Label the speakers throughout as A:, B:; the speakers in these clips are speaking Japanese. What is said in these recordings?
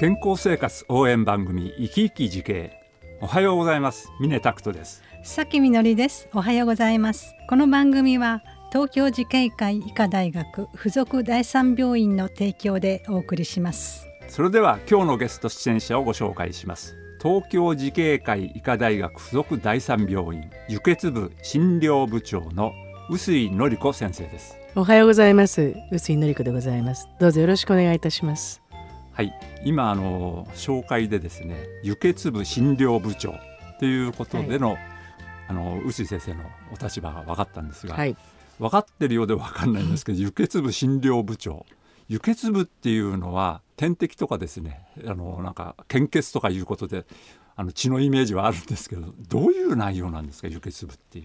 A: 健康生活応援番組生き生き慈恵。おはようございます。峰拓人です。
B: さきみのりです。おはようございます。この番組は東京慈恵会医科大学附属第三病院の提供でお送りします。
A: それでは今日のゲスト出演者をご紹介します。東京慈恵会医科大学附属第三病院輸血部診療部長の臼井紀子先生です。
C: おはようございます。臼井紀子でございます。どうぞよろしくお願いいたします。
A: はい、今紹介でですね、輸血部診療部長ということでの、臼井先生のお立場が分かったんですが、分かってるようで分かんないんですけど、輸血部診療部長、輸血部っていうのは点滴とかですね、なんか献血とかいうことで血のイメージはあるんですけど、どういう内容なんですか、輸血部っていう。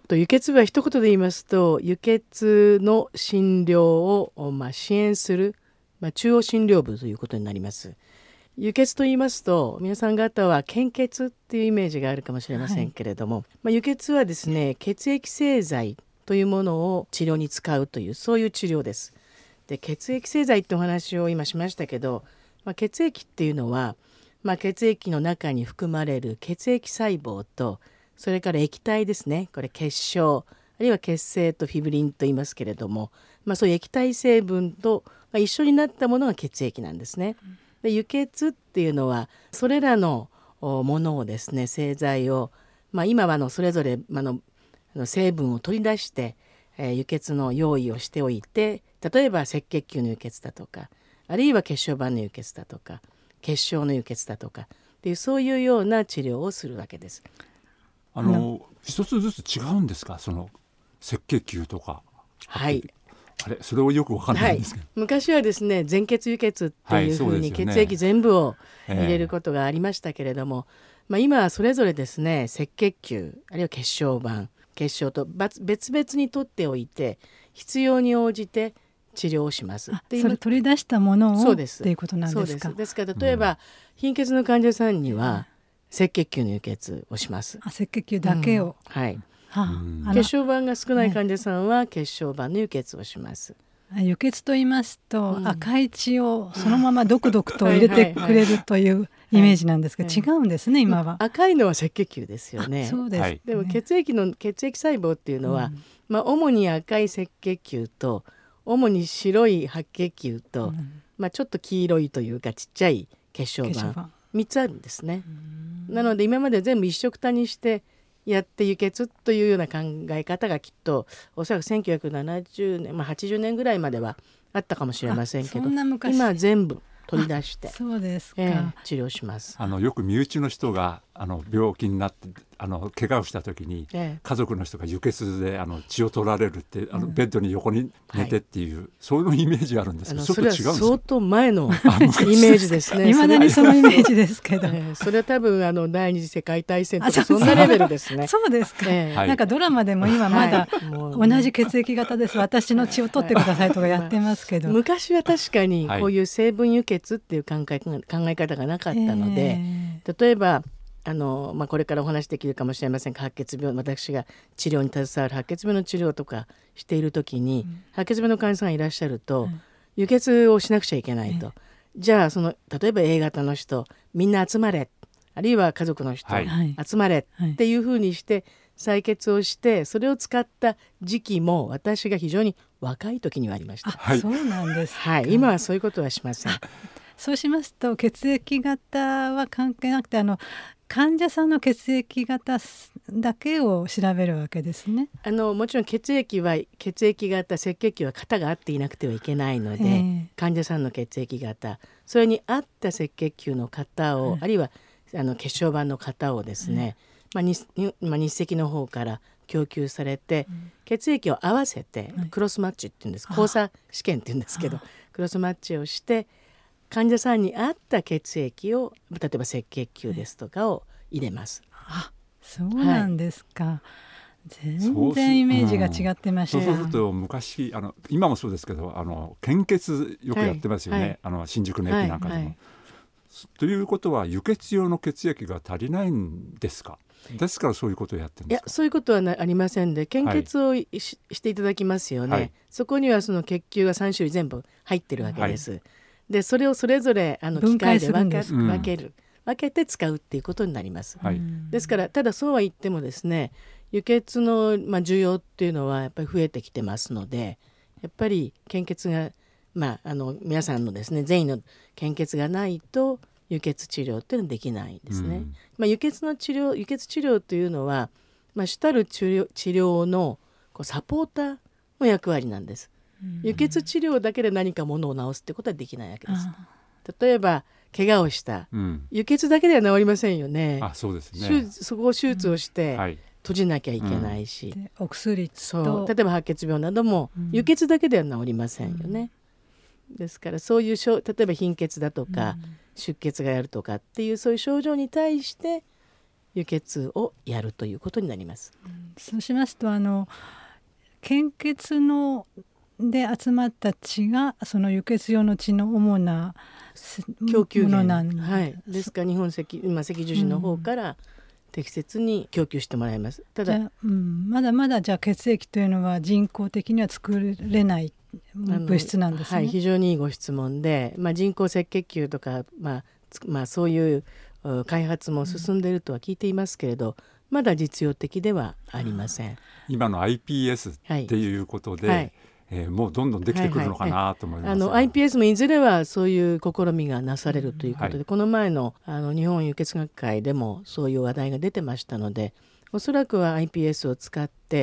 C: 輸血部は一言で言いますと、輸血の診療を、支援する、中央診療部ということになります。輸血と言いますと、皆さん方は献血っていうイメージがあるかもしれませんけれども、輸血はですね、血液製剤というものを治療に使うという、そういう治療です。で、血液製剤ってお話を今しましたけど、血液っていうのは、血液の中に含まれる血液細胞と、それから液体ですね、これ血小、あるいは血清とフィブリンと言いますけれども、そういう液体成分と一緒になったものが血液なんですね。で、輸血っていうのはそれらのものをですね、製剤を、今はそれぞれ成分を取り出して、輸血の用意をしておいて、例えば赤血球の輸血だとか、あるいは血小板の輸血だとか、血小の輸血だとかっていう、そういうような治療をするわけです。
A: 一つずつ違うんですか、その赤血球とか。
C: はい、
A: それをよく分かんないんですけど、
C: 昔はですね、全血輸血っていうふうに血液全部を入れることがありましたけれども、今はそれぞれですね、赤血球あるいは血小板、血小と別々に取っておいて、必要に応じて治療をします。
B: それ取り出したものを
C: そうです
B: っていうことなんですか。
C: そうです。ですから例えば、貧血の患者さんには赤血球の輸血をします。
B: 赤血球だけを、
C: 血小板が少ない患者さんは血小板の輸血をします。
B: 輸血と言いますと、赤い血をそのままドクドクと入れてくれるというイメージなんですが、違うんですね、今は。
C: 赤いのは赤血球ですよね。
B: そうですね。
C: でも血液細胞っていうのは、主に赤い赤血球と、主に白い白血球と、ちょっと黄色いというかちっちゃい血小板3つあるんですね。なので今まで全部一緒くたにしてやって輸血というような考え方が、きっとおそらく1970年、80年ぐらいまではあったかもしれませんけど、今は全部取り出して、
B: そうですか、
C: 治療します。
A: よく身内の人が病気になって怪我をした時に、家族の人が輸血で血を取られるって、ベッドに横に寝てっていう、そういうイメージがあるんですけど、ちょっと違うんですか。
C: それは相当前のイメージですね。
B: 未だにそのイメージですけど、
C: それは多分第二次世界大戦とかそんなレベルですね。
B: そうですか、なんかドラマでも今まだ、同じ血液型です、私の血を取ってくださいとかやってますけど、
C: 昔は確かにこういう成分輸血っていう考え方がなかったので、例えばこれからお話できるかもしれませんが、白血病、私が治療に携わる白血病の治療とかしている時に、白血病の患者さんがいらっしゃると、輸血をしなくちゃいけないと、じゃあ例えば A 型の人みんな集まれ、あるいは家族の人、集まれっていうふうにして採血をして、それを使った時期も私が非常に若い時にはありました。
B: そうなんですか。
C: 今はそういうことはしません。
B: そうしますと血液型は関係なくて、患者さんの血液型だけを調べるわけですね。
C: もちろん血液型、赤血球は型が合っていなくてはいけないので、患者さんの血液型、それに合った赤血球の型を、あるいは血小板の型をですね、日赤の方から供給されて、血液を合わせてクロスマッチっていうんです、交差試験っていうんですけど、クロスマッチをして患者さんに合った血液を、例えば赤血球ですとかを入れます。
B: そうなんですか。全然イメージが違ってました。
A: そうすると昔今もそうですけど、献血よくやってますよね、新宿の駅なんかでも、ということは輸血用の血液が足りないんですか。ですからそういうことをやってるんですか。
C: いや、そういうことはありませんで、献血をしていただきますよね、そこにはその血球が3種類全部入ってるわけです、 でそれをそれぞれ機械で分けて使うっていうことになります、
A: はい、
C: ですからただそうは言ってもですね、輸血の需要っていうのはやっぱり増えてきてますので、やっぱり献血が、皆さんのですね全員の献血がないと輸血治療っていうのはできないんですね、輸血治療というのは、主たる治療のサポーターの役割なんです、輸血治療だけで何かものを治すってことはできないわけです。例えば怪我をした、輸血だけでは治りませんよね。
A: そうですね。
C: そこを手術をして、閉じなきゃいけないし、
B: お薬
C: と例えば白血病なども、輸血だけでは治りませんよね、ですからそういう例えば貧血だとか、出血がやるとかっていうそういう症状に対して輸血をやるということになります、
B: そうしますと献血ので集まった血がその輸血用の血の主な
C: 供給源
B: なんで、
C: ですから日本赤十字の方から適切に供給してもらいます。ただ、
B: まだまだじゃあ血液というのは人工的には作れない物質なんですね。
C: 非常にいいご質問で、人工赤血球とか、そういう開発も進んでいるとは聞いていますけれど、まだ実用的ではありません。
A: 今の iPS っていうことで、もうどんどんできてくるのかなと思います、
C: iPS もいずれはそういう試みがなされるということで、この前の日本輸血学会でもそういう話題が出てましたので、おそらくは iPS を使って、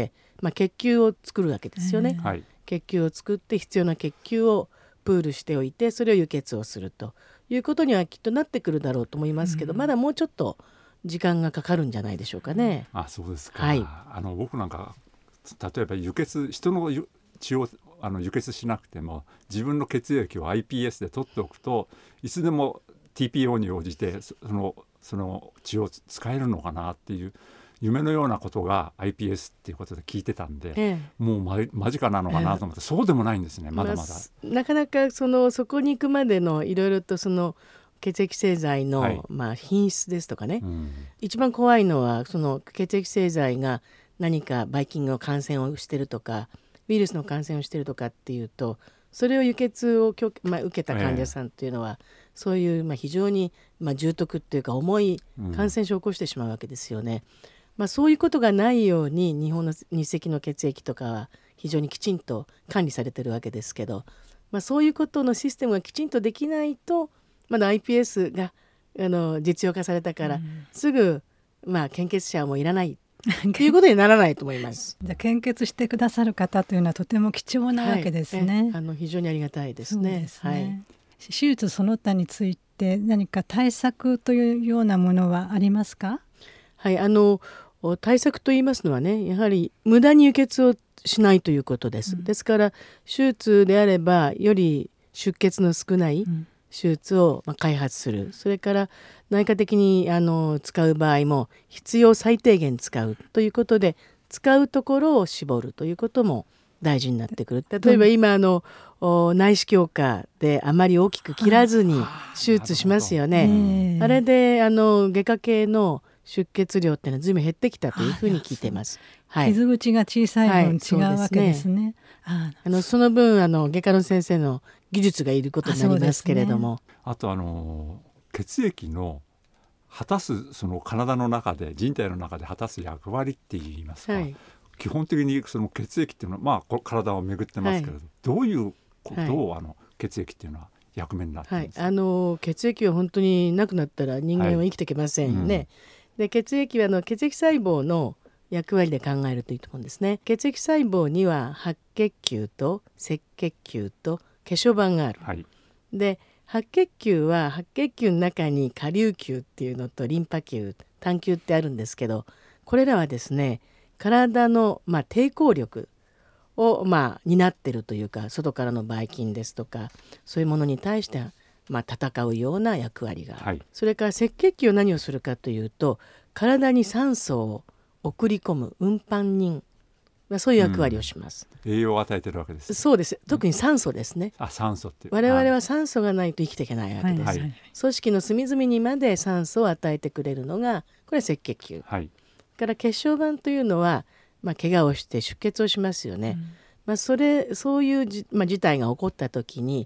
C: 血球を作るわけですよね、血球を作って必要な血球をプールしておいて、それを輸血をするということにはきっとなってくるだろうと思いますけど、まだもうちょっと時間がかかるんじゃないでしょうかね。
A: そうですか、僕なんか例えば人の血を輸血しなくても自分の血液を iPS で取っておくといつでも TPO に応じてその血を使えるのかなっていう夢のようなことが iPS っていうことで聞いてたんで、もう間近なのかなと思って、そうでもないんですね、まだまだ。
C: なかなかそこに行くまでのいろいろと血液製剤の、品質ですとかね、一番怖いのは血液製剤が何かばい菌の感染をしてるとかウイルスの感染をしているとかっていうと、それを輸血を受けた患者さんっていうのは、そういう非常に重篤っていうか重い感染症を起こしてしまうわけですよね、そういうことがないように日本の日赤の血液とかは非常にきちんと管理されてるわけですけど、そういうことのシステムがきちんとできないと、まだ iPS が実用化されたから、すぐ献血者はもういらないということにならないと思います。
B: じゃあ献血してくださる方というのはとても貴重なわけですね、
C: 非常にありがたいですね。
B: 手術その他について何か対策というようなものはありますか？
C: 対策といいますのはね、やはり無駄に輸血をしないということです、ですから手術であればより出血の少ない手術を開発する、それから内科的に使う場合も必要最低限使うということで、使うところを絞るということも大事になってくる。例えば今内視鏡下であまり大きく切らずに手術しますよね。あれで外科系の出血量っていうのは随分減ってきたというふうに聞いています、
B: 傷口が小さい分違うわけですね、
C: その分外科の先生の技術がいることになりますけれども、
A: あと血液の果たす体の中で人体の中で果たす役割って言いますか、基本的に血液っていうのは、体を巡ってますけれど、どういうことを血液っていうのは役目になっているんですか？
C: 血液は本当になくなったら人間は生きていけませんよね、で血液は血液細胞の役割で考えるといいと思うんですね。血液細胞には白血球と赤血球と血小板がある、で白血球は白血球の中に顆粒球っていうのとリンパ球、単球ってあるんですけど、これらはですね体の抵抗力を担っているというか、外からのばい菌ですとかそういうものに対して戦うような役割がある、それから赤血球は何をするかというと、体に酸素を送り込む運搬人、そういう役割をします、
A: 栄養を与えてるわけです。
C: そうです。特に酸素ですね、
A: 酸素って
C: 我々は酸素がないと生きていけないわけです、組織の隅々にまで酸素を与えてくれるのがこれは赤血球、から血小板というのは、怪我をして出血をしますよね、そういう事態が起こった時に、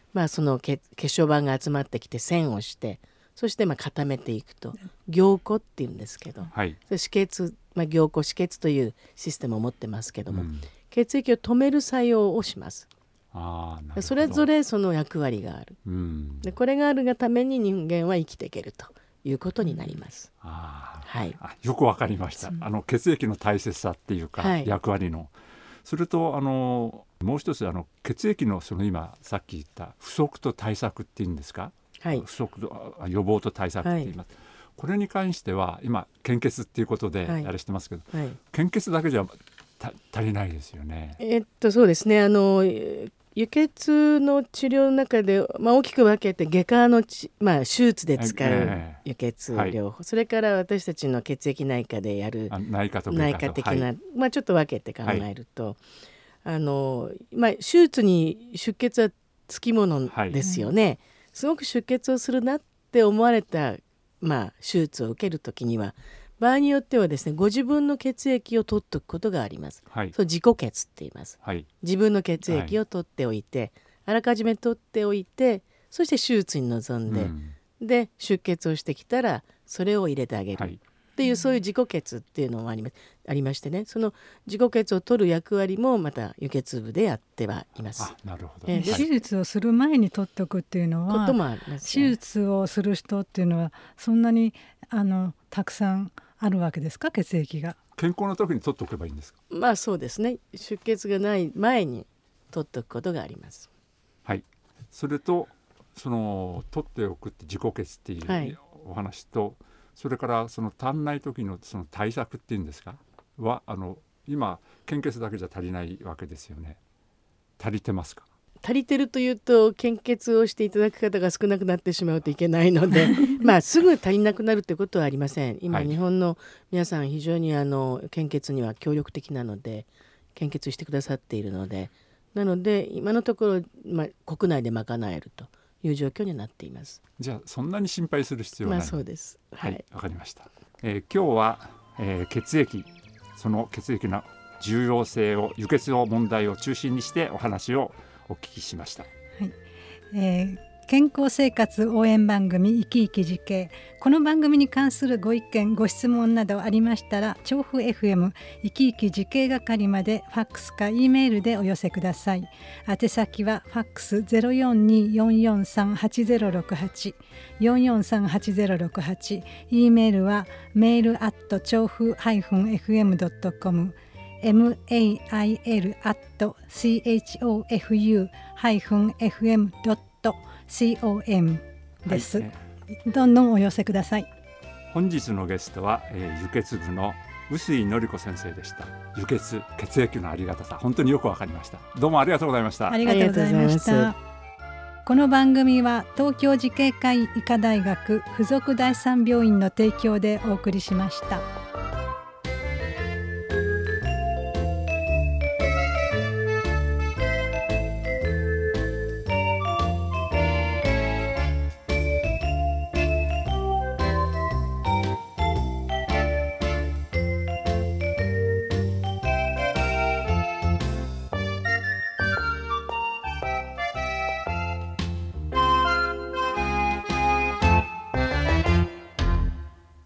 C: その血小板が集まってきて線をして、そして固めていくと凝固っていうんですけど、
A: はい、
C: 止血、凝固止血というシステムを持ってますけども、血液を止める作用をします。
A: なるほど。
C: それぞれその役割がある、でこれがあるがために人間は生きていけるということになります。
A: はい、よくわかりました。血液の大切さっていうか、はい、役割の。それともう一つ血液の今さっき言った不足と対策っていうんですか、はい、不足と予防と対策って言います、はい、これに関しては今献血っていうことであれしてますけど、はいはい、献血だけじゃ足りないですよね。
C: そうですね。輸血の治療の中で、大きく分けて外科の手術で使う輸血療法、それから私たちの血液内科でやる内科的な、ちょっと分けて考えると、手術に出血はつきものですよね、すごく出血をするなって思われた、手術を受けるときには場合によってはですね、ご自分の血液を取っておくことがあります、はい、そう自己血って言います、はい、自分の血液を取っておいて、あらかじめ取っておいて、そして手術に臨んで、で出血をしてきたらそれを入れてあげるっていう、そういう自己血っていうのもありましてね、その自己血を取る役割もまた輸血部でやってはいます。
A: なるほど。
B: 手術をする前に取っておくっていうのは、
C: こともありますね。
B: 手術をする人っていうのはそんなにたくさんあるわけですか、血液が。
A: 健康の時に取っておけばいいんですか。
C: そうですね。出血がない前に取っておくことがあります。
A: はい。それと取っておくって自己血っていうお話と、はい、それから足んない時の対策っていうんですかは今献血だけじゃ足りないわけですよね。足りてますか。
C: 足りてるというと献血をしていただく方が少なくなってしまうといけないのですぐ足りなくなるということはありません。今、日本の皆さん非常に献血には協力的なので献血してくださっているので、なので今のところ、国内で賄えるという状況になっています。
A: じゃあそんなに心配する必要はない。
C: そうです。
A: はい、わかりました。今日は、血液、その血液の重要性を、輸血の問題を中心にしてお話をお聞きしました。
B: はい、健康生活応援番組生き生き慈恵、この番組に関するご意見ご質問などありましたら、調布 FM 生き生き慈恵係までファックスか E メールでお寄せください。宛先はファックス 042-443-8068 443-8068、 E メールはメール調布 -fm.com mail@chofu-fm.com です、どんどんお寄せください。
A: 本日のゲストは、輸血部の臼井紀子先生でした。輸血、血液のありがたさ、本当によくわかりました。どうもありがとうございました。
B: ありがとうございました。この番組は東京慈恵会医科大学附属第三病院の提供でお送りしました。